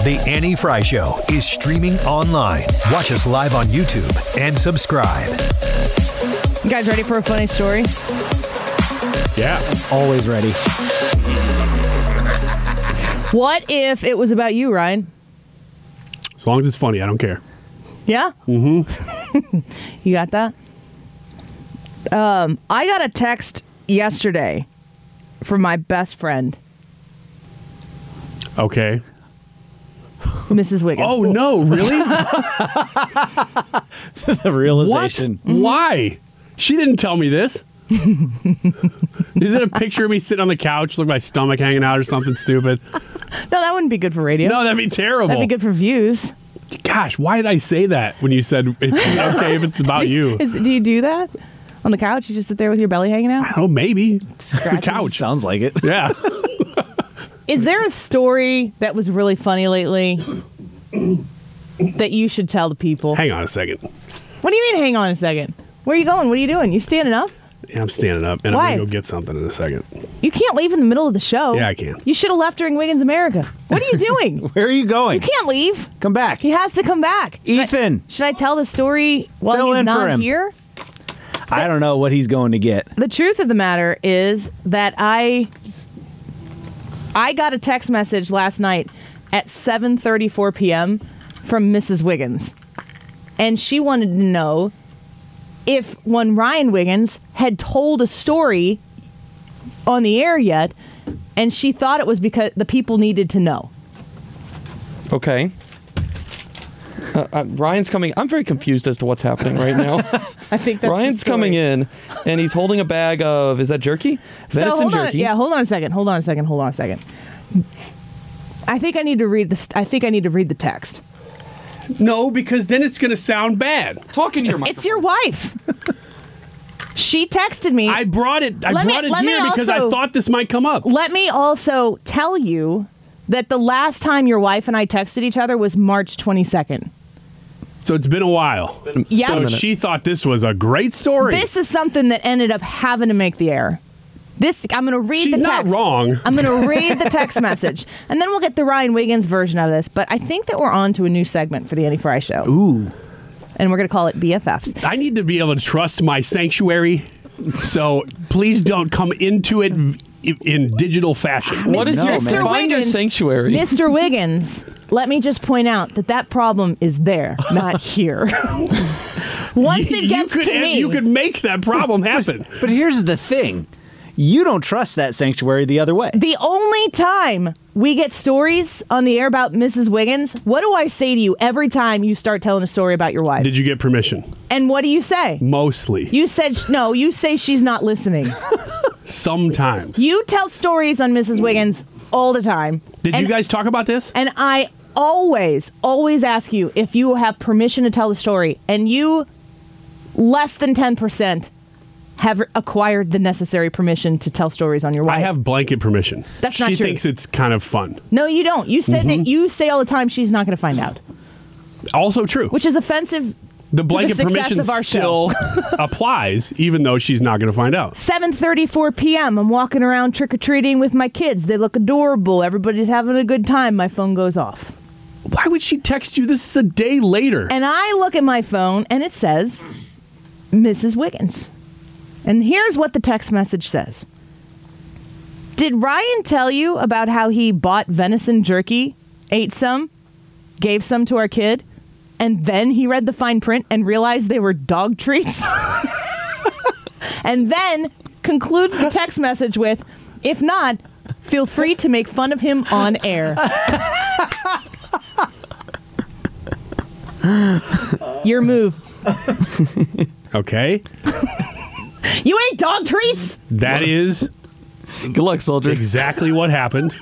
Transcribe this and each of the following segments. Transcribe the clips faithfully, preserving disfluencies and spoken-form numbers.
The Annie Fry Show is streaming online. Watch us live on YouTube and subscribe. You guys ready for a funny story? Yeah. Always ready. What if it was about you, Ryan? As long as it's funny, I don't care. Yeah? Mm-hmm. You got that? Um, I got a text yesterday from my best friend, Okay. Missus Wiggins. Oh, no, really? The realization. What? Why? She didn't tell me this. Is it a picture of me sitting on the couch, look my stomach hanging out or something stupid? No, that wouldn't be good for radio. No, that'd be terrible. That'd be good for views. Gosh, why did I say that when you said it's okay if it's about you? Is, do you do that? On the couch? You just sit there with your belly hanging out? Oh, maybe. It's the couch. Sounds like it. Yeah. Is there a story that was really funny lately that you should tell the people? Hang on a second. What do you mean, hang on a second? Where are you going? What are you doing? You standing up? Yeah, I'm standing up, and Why? I'm going to go get something in a second. You can't leave in the middle of the show. Yeah, I can. You should have left during Wiggins America. What are you doing? Where are you going? You can't leave. Come back. He has to come back. Should Ethan. I, should I tell the story while Fill he's in for not him. here? I don't know what he's going to get. The truth of the matter is that I I got a text message last night at seven thirty-four p.m. from Missus Wiggins. And she wanted to know if when Ryan Wiggins had told a story on the air yet, and she thought it was because the people needed to know. Okay. Uh, uh, Ryan's coming. I'm very confused as to what's happening right now. I think that's Ryan's the story. coming in, and he's holding a bag of, is that jerky? So Venison hold on, jerky. yeah, hold on a second. Hold on a second. Hold on a second. I think I need to read this. I think I need to read the text. No, because then it's going to sound bad. Talking to your microphone. It's your wife. She texted me. I brought it. I Let me- brought it let me here because I also- thought this might come up. Let me also tell you that the last time your wife and I texted each other was March twenty-second. So it's been a while. Yes. So she thought this was a great story. This is something that ended up having to make the air. This I'm going to read She's the not text. wrong. I'm going to read the text message, and then we'll get the Ryan Wiggins version of this. But I think that we're on to a new segment for the Annie Fry Show. Ooh. And we're going to call it B F Fs. I need to be able to trust my sanctuary, so please don't come into it in digital fashion. What is No, your, man. Mister find your Wiggins, sanctuary? Mister Wiggins, let me just point out that that problem is there, not here. Once it gets you could, to me, you could make that problem happen. But here's the thing. You don't trust that sanctuary the other way. the only time we get stories on the air about Missus Wiggins, what do I say to you every time you start telling a story about your wife? Did you get permission? And what do you say? Mostly. You said, no, you say she's not listening. Sometimes. You tell stories on Missus Wiggins all the time. Did and, you guys talk about this? And I always, always ask you if you have permission to tell the story. And you, less than ten percent, have acquired the necessary permission to tell stories on your wife. I have blanket permission. That's she not true. thinks it's kind of fun. No, you don't. You said Mm-hmm. that you say all the time she's not going to find out, Also true. which is offensive. the blanket success permission of our still applies, even though she's not going to find out. seven thirty-four p.m. I'm walking around trick-or-treating with my kids. They look adorable. Everybody's having a good time. My phone goes off. Why would she text you? This is a day later. And I look at my phone, and it says, Missus Wiggins. And here's what the text message says. Did Ryan tell you about how he bought venison jerky, ate some, gave some to our kid, and then he read the fine print and realized they were dog treats? And then concludes the text message with, if not, feel free to make fun of him on air. Your move. Okay. You ate dog treats? That is Good luck, soldier. exactly what happened.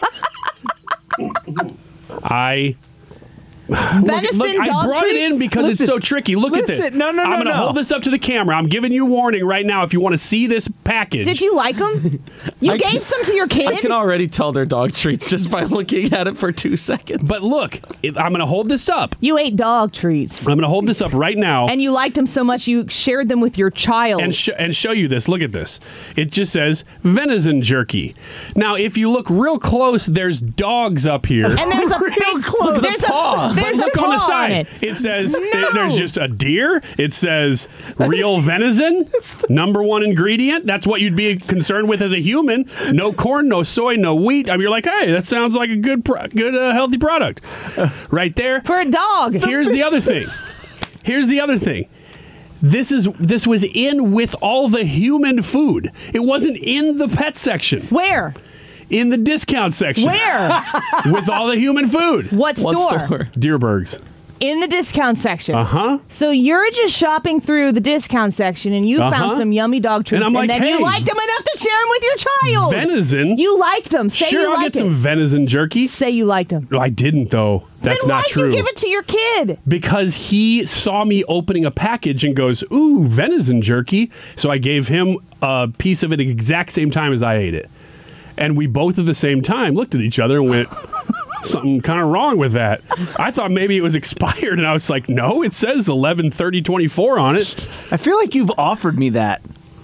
I Venison look, I dog brought treats? it in because Listen. it's so tricky. Look at this. Listen. No, no, I'm no, going to no. hold this up to the camera. I'm giving you a warning right now if you want to see this package. Did you like them? You I gave can- some to your kid? I can already tell they're dog treats just by looking at it for two seconds. But look, if- I'm going to hold this up. You ate dog treats. I'm going to hold this up right now. And you liked them so much you shared them with your child. and, sh- and show you this. Look at this. It just says venison jerky. Now, if you look real close, there's dogs up here. And there's a big close. There's paw. a there's But look a on the paw side. it. It says No. there's just a deer. It says real venison. Number one ingredient. That's what you'd be concerned with as a human. No corn, no soy, no wheat. I mean, you're like, hey, that sounds like a good, pro- good, uh, healthy product, right there. For a dog. Here's the other thing. Here's the other thing. This is this was in with all the human food. It wasn't in the pet section. Where? In the discount section. Where? With all the human food. What store? What store? Deerbergs. In the discount section. Uh-huh. So you're just shopping through the discount section and you Uh-huh. found some yummy dog treats And I'm like, then hey, you liked them enough to share them with your child. Venison. You liked them. Say sure, you I'll liked get some it. venison jerky. Say you liked them. No, I didn't, though. That's then not why'd true. you give it to your kid? Because he saw me opening a package and goes, ooh, venison jerky. So I gave him a piece of it at the exact same time as I ate it. And we both at the same time looked at each other and went, something kind of wrong with that. I thought maybe it was expired, and I was like, no, it says eleven thirty twenty-four on it. I feel like you've offered me that.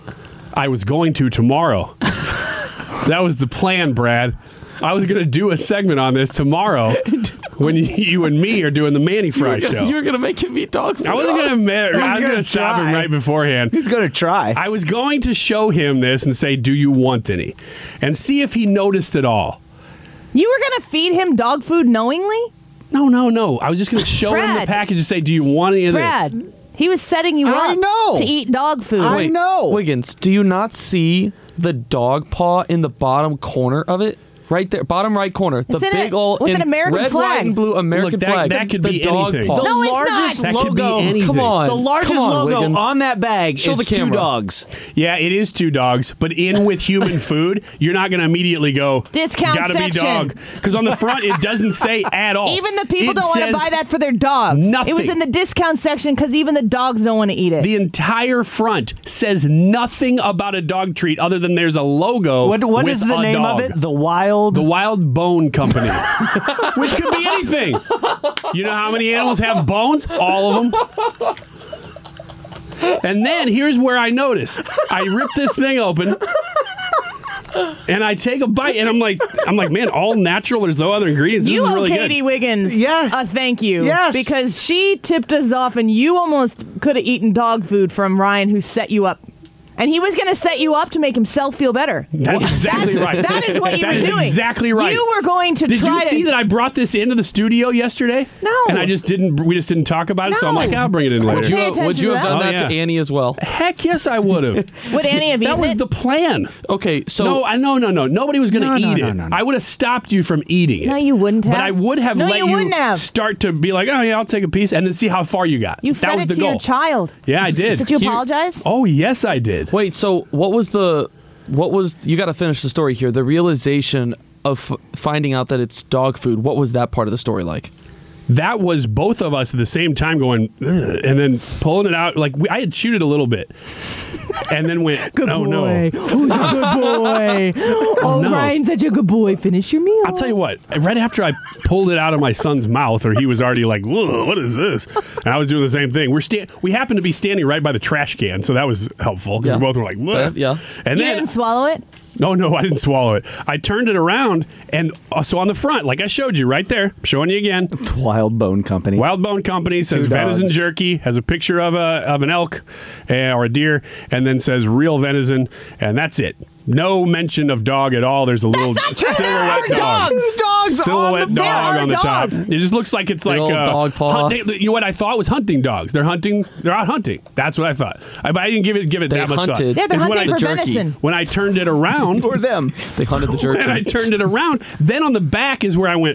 I was going to tomorrow. That was the plan, Brad. I was going to do a segment on this tomorrow when you and me are doing the Manny Fry you were show. gonna, you were gonna make him eat dog food. I wasn't going to. I was gonna going to stop him try. right beforehand. He's going to try. I was going to show him this and say, "Do you want any?" and see if he noticed it all. You were going to feed him dog food knowingly? No, no, no. I was just going to show him the Brad. package and say, "Do you want any of Brad, this?" he was setting you I up know. to eat dog food. I Wait, know. Wiggins, do you not see the dog paw in the bottom corner of it? Right there, bottom right corner. The It's in big a- old with an in American red, flag. white, and blue American Look, that- flag. that could the be dog anything. paw. The No, it's largest not. That could be logo. anything. Come on. The largest Come on, logo Wiggins. on that bag Show is the two camera. dogs. Yeah, it is two dogs, but in with human food, you're not going to immediately go Discount gotta be section. dog, because on the front it doesn't say at all. Even the people It don't want to says buy that for their dogs. nothing. It was in the discount section because even the dogs don't want to eat it. The entire front says nothing about a dog treat other than there's a logo. What What with is the a name dog. of it? The Wild. The Wild Bone Company, which could be anything. You know how many animals have bones? All of them. And then here's where I notice. I rip this thing open. And I take a bite, and I'm like, I'm like, man, all natural. There's no other ingredients. This you is owe really Katie good. Wiggins Yeah. a thank you. Yes. Because she tipped us off, and you almost could have eaten dog food from Ryan, who set you up. And he was going to set you up to make himself feel better. That's exactly That's- right. That is what you That were is doing. exactly right. You were going to Did try you see to. that I brought this into the studio yesterday? No. And I just didn't. We just didn't talk about it. So I'm No. like, I'll bring it in Would later. you, Pay have, would attention you to have that. done Oh, that to yeah. Annie as well? Heck yes, I would have. Would Annie have That eaten was it? the plan. Okay, so no, I no no no. Nobody was going to No, no, eat no, it. no, no. I would have stopped you from eating it. No, you wouldn't have. But I would have No, let you wouldn't have. start to be like, oh yeah, I'll take a piece, and then see how far you got. You that fed was it the to goal. your child. Yeah, I did. Did you Here- apologize? Oh yes, I did. wait, so what was the what was you got to finish the story here? The realization of f- finding out that it's dog food. What was that part of the story like? That was both of us at the same time going, "Ugh," and then pulling it out. Like we, I had chewed it a little bit, and then went, Good oh boy. no. Who's a good boy? Oh, no. Ryan's such a good boy. Finish your meal. I'll tell you what, right after I pulled it out of my son's mouth, or he was already like, whoa, what is this? And I was doing the same thing. We're sta- We happened to be standing right by the trash can, so that was helpful. 'Cause Yeah. we both were like, what? Uh, yeah. And You then, didn't swallow it? no, no, I didn't swallow it. I turned it around, and uh, so on the front, like I showed you right there, I'm showing you again, The Wild Bone Company. Wild Bone Company says Two venison dogs. jerky, has a picture of a of an elk uh, or a deer, and then says real venison, and that's it. No mention of dog at all. There's a little not true. silhouette There are dog. dogs. Dogs Silhouette on the There dog are on the top. dogs. It just looks like it's like old uh, dog paw. hunt- they- you know what I thought was hunting dogs. They're hunting. They're out hunting. That's what I thought. I, but I didn't give it give it They that much thought. hunted. Yeah, they're It's when hunting I- for jerky. venison. When I turned it around, for them. They hunted the jerky. and I turned it around. Then on the back is where I went,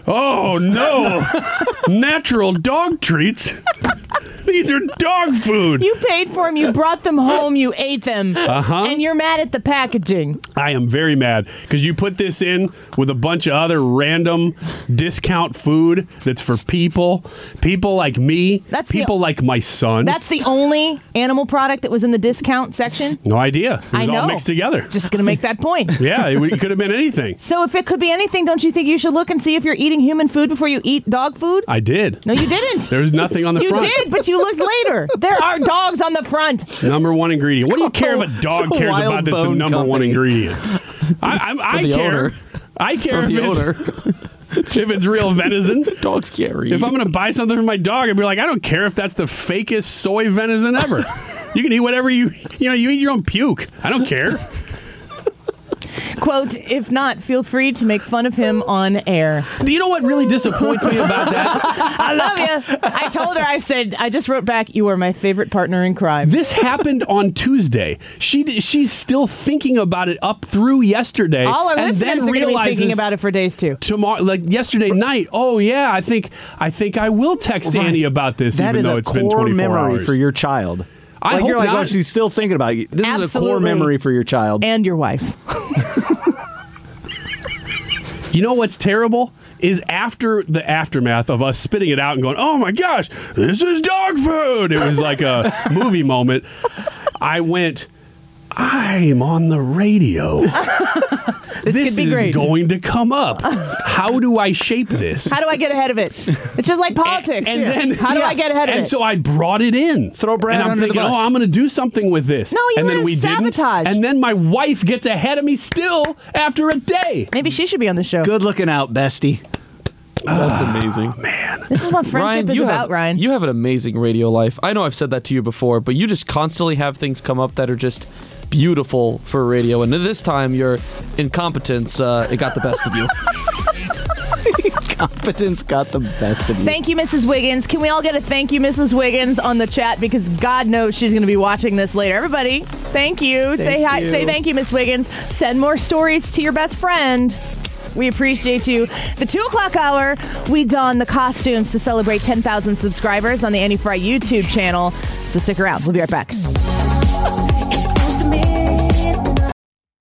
Oh, no. Natural dog treats? These are dog food. You paid for them. You brought them home. You ate them. Uh-huh. And you're mad at the packaging. I am very mad because you put this in with a bunch of other random discount food that's for people. People like me. That's the- people like my son. That's the only animal product that was in the discount section. No idea. It was I know. all mixed together. Just going to make that point. Yeah, it, it could have been anything. So if it could be anything, don't you think you should look and see if you're eating human food before you eat dog food? I did. No, you didn't. There was nothing on the You front. did, but you looked later. There are dogs on the front. Number one ingredient. What do you care if a dog cares Wild about that's the Bone number one Company. ingredient? I, I, I the care. owner. I care For if the it's, owner. if it's real venison. Dogs can't read. If I'm going to buy something for my dog, I'd be like, I don't care if that's the fakest soy venison ever. You can eat whatever you, you know, you eat your own puke. I don't care. Quote, if not, feel free to make fun of him on air. You know what really disappoints me about that? I love you. I told her, I said, I just wrote back, you are my favorite partner in crime. This happened on Tuesday. She she's still thinking about it up through yesterday. All our and listeners then are going to be realizes thinking about it for days, too. tomorrow, like yesterday night. Oh yeah, I think I think I will text Right. Annie about this, That even is though a it's been core twenty-four memory hours for your child. I like hope you're like, not. oh, she's still thinking about you. This is a core Absolutely. memory for your child. And your wife. You know what's terrible is after the aftermath of us spitting it out and going, oh my gosh, this is dog food. It was like a movie moment. I went, I'm on the radio. This, This could be is great. going to come up. How do I shape this? How do I get ahead of it? It's just like politics. And then How do yeah. I get ahead of and it? so I brought it in. Throw Brad and I'm under the thinking, bus. oh, I'm going to do something with this. No, you and then wanna we sabotage. didn't. And then my wife gets ahead of me still after a day. Maybe she should be on the show. Good looking out, bestie. That's amazing. This is what friendship Ryan, is you about, have, Ryan. You have an amazing radio life. I know I've said that to you before, but you just constantly have things come up that are just beautiful for radio. And this time, your incompetence, uh, it got the best of you. Competence got the best of you. Thank you, Missus Wiggins. Can we all get a thank you, Missus Wiggins, on the chat? Because God knows she's going to be watching this later. Everybody, thank you. say hi. you. Say thank you, Miss Wiggins. Send more stories to your best friend. We appreciate you. The two o'clock hour, we don the costumes to celebrate ten thousand subscribers on the Annie Fry YouTube channel. So stick around. We'll be right back.